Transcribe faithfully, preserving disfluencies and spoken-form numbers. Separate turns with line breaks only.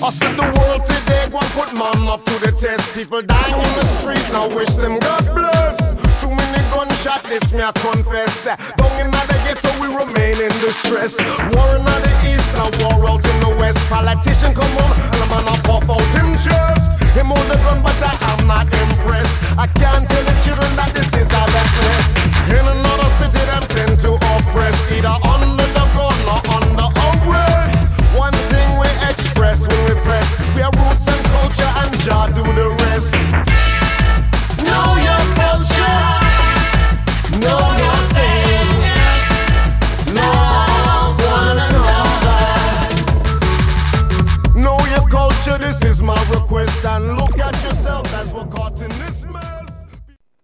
I said the world today gon' put man up to the test. People dying in the street, now wish them God bless. Too many gunshot, this me I confess. Down in the ghetto we remain in distress. War in the east, now war out in the west. Politician come on, and a man a puff out him chest.